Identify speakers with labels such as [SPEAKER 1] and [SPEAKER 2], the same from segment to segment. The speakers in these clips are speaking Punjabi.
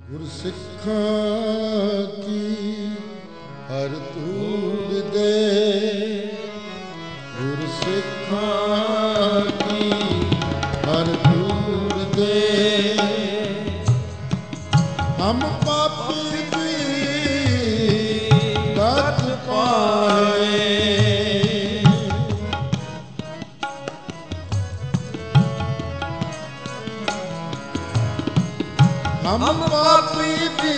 [SPEAKER 1] ਗੁਰਸਿੱਖਾਂ ਕੀ ਹਰ ਧੂੜ ਦੇ, ਗੁਰਸਿੱਖਾਂ ਕੀ ਹਰ ਧੂੜ ਦੇ। ਹਮ ਪਾਪੀ ਵੀ ਗਤ ਪਾਏ, ਹਮ ਪਾਪੀ ਦੀ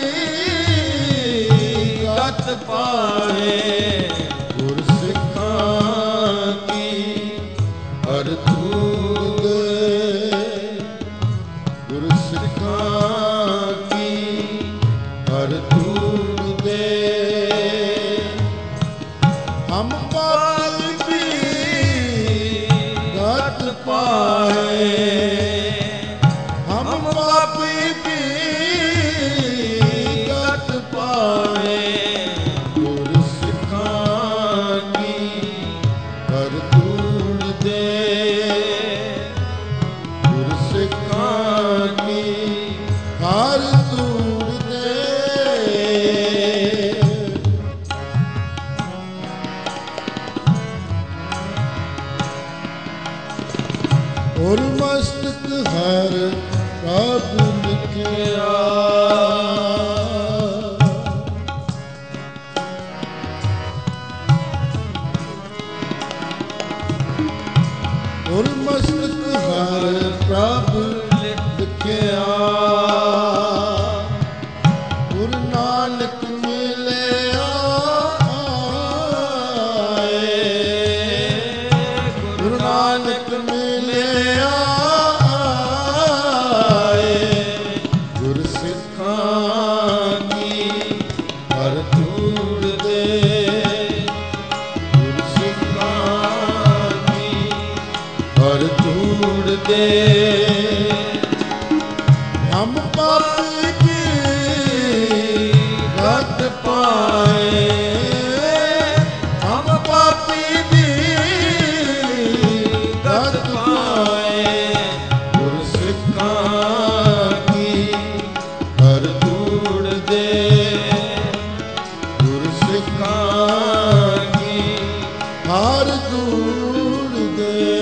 [SPEAKER 1] ਗਤ ਪਾਏ। ਗੁਰਸਿੱਖਾਂ ਕੀ ਹਰ ਧੂੜ ਦੇ, ਗੁਰਸਿੱਖਾਂ ਕੀ ਹਰ ਧੂੜ ਦੇ। ਹਮ ਪਾਪੀ ਵੀ ਗਤ ਪਾਏ, ਹਮ ਪਾਪੀ ਔਰ ਮਸਤਕ ਹਰ ਪ੍ਰਭ ਲਿਖਿਆ। ਔਰ ਮਸਤਕ ਹਰ ਪ੍ਰਭ ਲਿਖਿਆ। ਗੁਰ ਨਾਨਕ ਮਿਲਿਆ ਗੁਰੂ ਨਾਨਕ ਮਿਲਿਆ। ਗੁਰਸਿੱਖਾਂ ਕੀ ਹਰ ਧੂੜ ਦੇ, ਗੁਰਸਿੱਖਾਂ ਕੀ ਹਰ ਧੂੜ ਦੇ। ਹਮ ਪਾਪੀ ਕੀ ਗਤ ਪਾਏ, ਹਮ ਪਾਪੀ ਦੀ ਗਤ ਪਾਏ। ਗੁਰਸਿੱਖਾਂ ਕੀ ਹਰ ਧੂੜ ਦੇ, ਗੁਰਸਿੱਖਾਂ ਕੀ ਹਰ ਧੂੜ ਦੇ।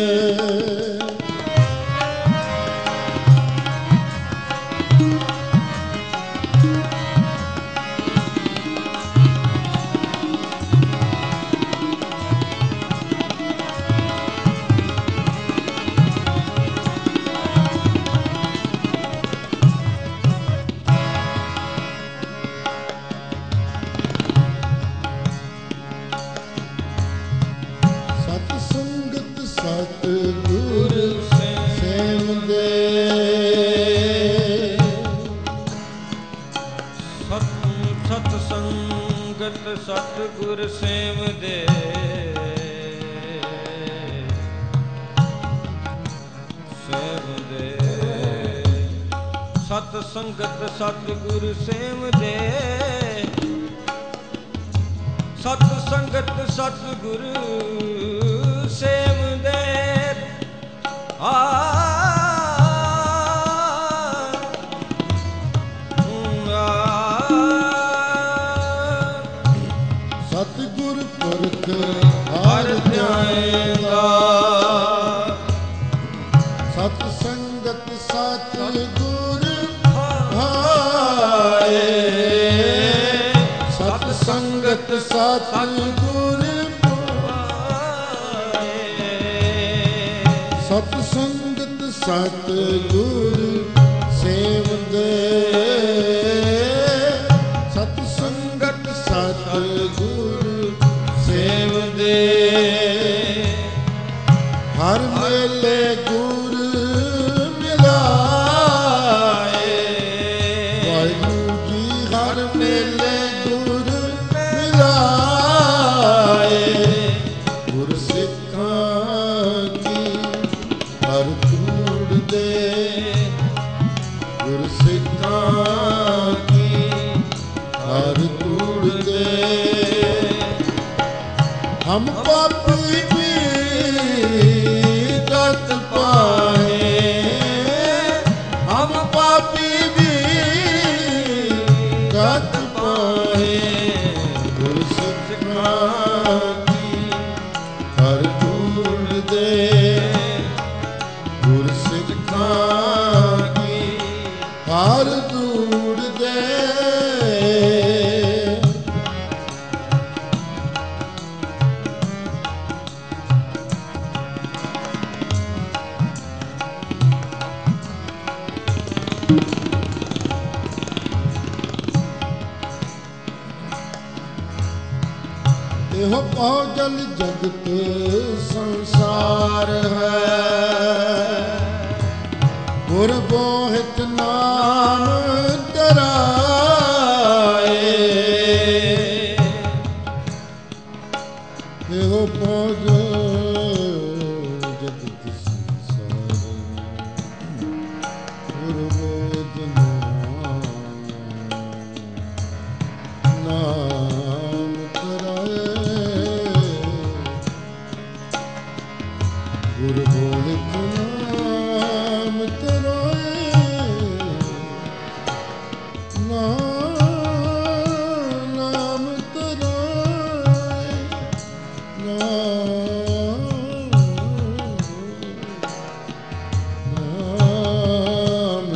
[SPEAKER 1] ਸਤਿਗੁਰ ਸੇਵਦੇ, ਸਤ ਸੰਗਤ ਸਤਿਗੁਰ ਸੇਵਦੇ। ਸੇਵਦੇ ਸਤ ਸੰਗਤ ਸਤਿਗੁਰ ਸੇਵਦੇ, ਸਤ ਸੰਗਤ ਸਤਿਗੁਰ ਸੇਵਦੇ। ਸਤਿਗੁਰ ਪੁਰਖ ਹਰਿ ਧਿਆਏਗਾ, ਸਤ ਸੰਗਤ ਸਤਿਗੁਰ ਭਾਏ। ਸਤ ਸੰਗਤ ਸਤਿਗੁਰ ਸਤ ਸੰਗਤ ਸਤਿਗੁਰ ਸੇਵਦੇ, ਸਤ ਸੰਗਤ ਸਤਿਗੁਰ ਸੇਵਦੇ। ਹਰ ਮੇਲੇ ਗੁਰ ਮਿਲਾਏ, ਵਾਹਿਗੁਰੂ ਜੀ ਹਰ ਮੇਲੇ ਗੁਰ ਮਿਲਾਏ। ਗੁਰਸਿੱਖਾਂ ਹਰ ਧੂੜ ਦੇ, ਗੁਰਸਿੱਖਾਂ ਕੀ ਹਰ ਧੂੜ ਦੇ। ਹਮ ਪਾਪੀ ਵੀ ਗਤ ਪਾਏ, ਹਮ ਪਾਪੀ ਵੀ ਧੂੜ ਦੇ ਇਹੋ ਪਾਉ ਜਲ ਜਗਤ ਸੰਸਾਰ ਹੈ ਗੁਰ ਬੋਹਿਤ ਨਾਮ ਧਰਾਏ ਇਹੋ ਪਾਉ ਜਗਤ ਸੰਸਾਰ ਗੁਰ ਬੋਹਿਤ ਨਾਮ ਗੁਰ ਗੋਬਿੰਦ ਨਾਮ ਧਰਾਏ ਨਾਮ ਧਰਾਏ ਨਾਮ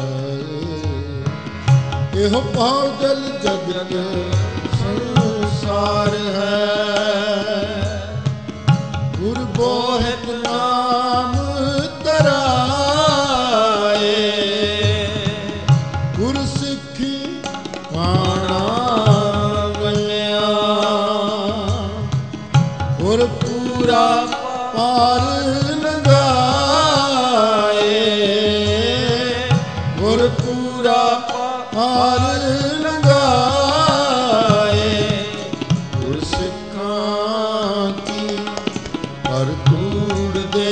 [SPEAKER 1] ਧਰਾਏ ਇਹੋ ਪਾਉ ਜਲ ਜਗਤ ਸੰਸਾਰ ਹੈ ਗੁਰ ਬੋਹਿਤ ਨਾਮ ਧਰਾਏ ਗੁਰ ਸਿੱਖੀ ਬਾਣਾ ਮੰਨਿਆ ਗੁਰ ਪੂਰਾ ਪਾਰ ਲੰਘਾਏ ਗੁਰ ਪੂਰਾ ਪਾਰ ਲੰਘਾਏ ਗੁਰ ਸਿੱਖਾਂ ਕੀ ਹਰ ਧੂੜ ਦੇ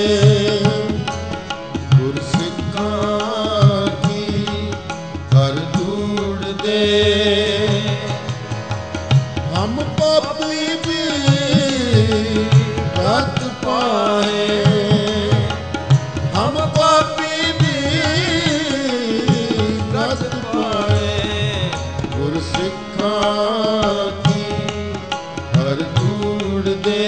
[SPEAKER 1] ਗੁਰ ਸਿੱਖਾਂ ਕੀ ਹਰ ਧੂੜ ਦੇ ਹਮ ਪਾਪੀ ਵੀ ਰਤ ਪਾਏ ਹਮ ਪਾਪੀ ਵੀ ਰਤ ਪਾਏ ਗੁਰ ਸਿੱਖਾਂ ਕੀ ਹਰ ਧੂੜ ਦੇ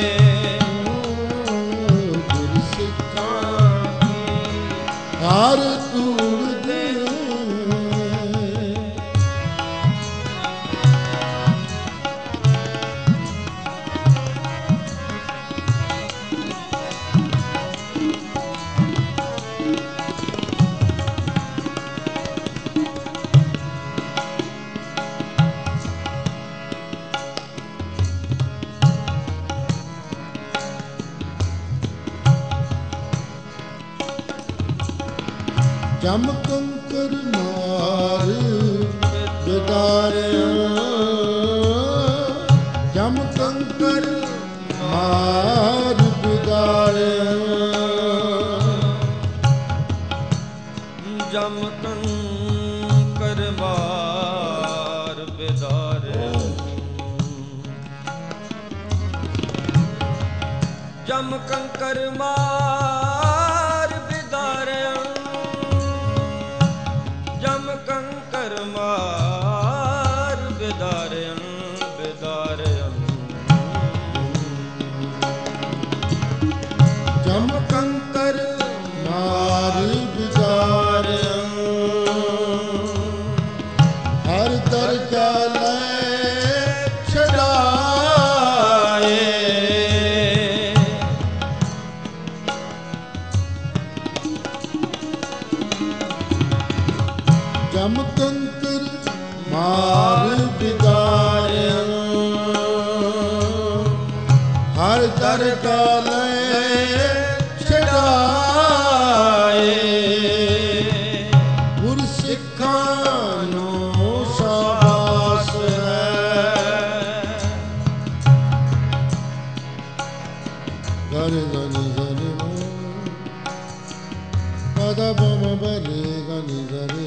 [SPEAKER 1] ਹਰ ਧੂੜ ਦੇ ਜਮ ਕੰਕਰ ਮਾਰ ਬਿਦਾਰਿਆ ਜਮ ਕੰਕਰ ਮਾਰ ਬਿਦਾਰਿਆ
[SPEAKER 2] ਜਮ ਕੰਕਰ ਮਾਰ ਬਿਦਾਰਿਆ ਜਮ ਕੰਕਰ ਮਾਰ ਬਿਦਾਰਿਆ ਜਮ ਕੰਕਰ ਮਾਰ ਬਿਦਾਰਿਆ ਬਿਦਾਰਿਆ
[SPEAKER 1] ਜਮ ਕੰਕਰ ਮਾਰ ਬਿਦਾਰਿਆ ਹਰ ਦਰਜਾ ਲੈ ਛਡਾਏ ਜਮ ਕੰਕਰ ਮਾਰ ਬਿਦਾਰਿਆ ਹਰ ਦਰਜਾ ਲੈ ਛਡਾਏ ਗੁਰ ਸਿੱਖਾਂ ਨੂੰ ਸ਼ਾਬਾਸ਼ ਹੈ ਗਰੇ ਗਨੀ ਜ਼ਰੇ ਪਦ ਬਮ ਬਰੇ Ghani ਜ਼ਰੇ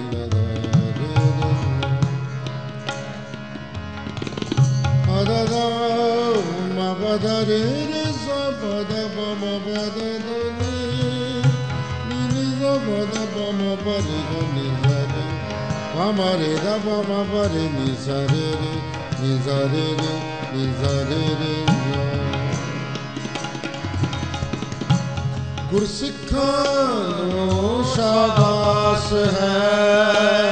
[SPEAKER 1] Bada re re sa bada ba ma bada da ni ni sa bada ba ma ba re ga ni sa re ba ma re da ba ma ba re ni sa re ni sa re ni sa re ਗੁਰਸਿੱਖਾਂ ਨੂੰ ਸ਼ਾਬਾਸ਼ ਹੈ।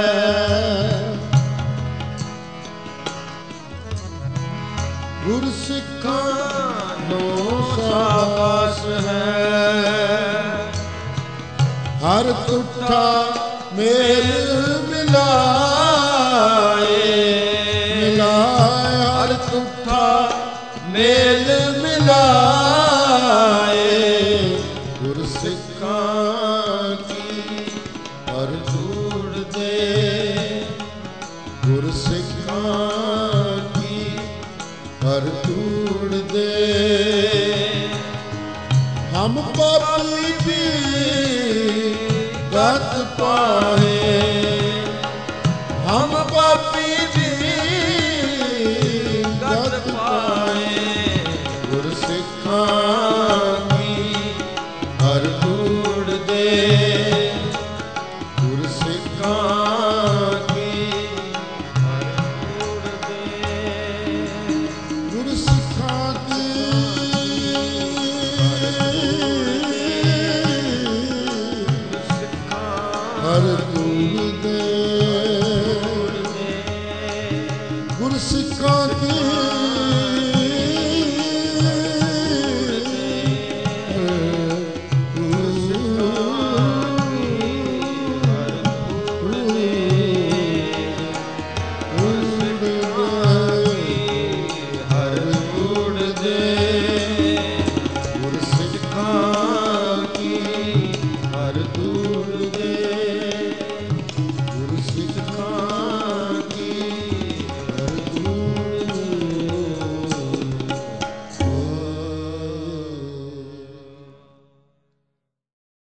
[SPEAKER 1] ਗੁਰਸਿੱਖਾਂ ਨੂੰ ਸ਼ਾਬਾਸ਼ ਹੈ। ਹਰ ਤੁਠਾ ਮੇਲ ਮਿਲਾਏ, ਮਿਲਾਏ ਹਰ ਤੁਠਾ ਮੇਲ ਮਿਲਾਏ। ਗੁਰਸਿੱਖਾਂ ਕੀ ਹਰ ਜੂੜ ਦੇ, ਗੁਰਸਿੱਖਾਂ ਕੀ ਹਰ ਜੂੜ ਦੇ। ਹਮ ਪਾਪੀ ਵੀ ਗਤ ਪਾਏ, ਹਮ ਪਾਪੀ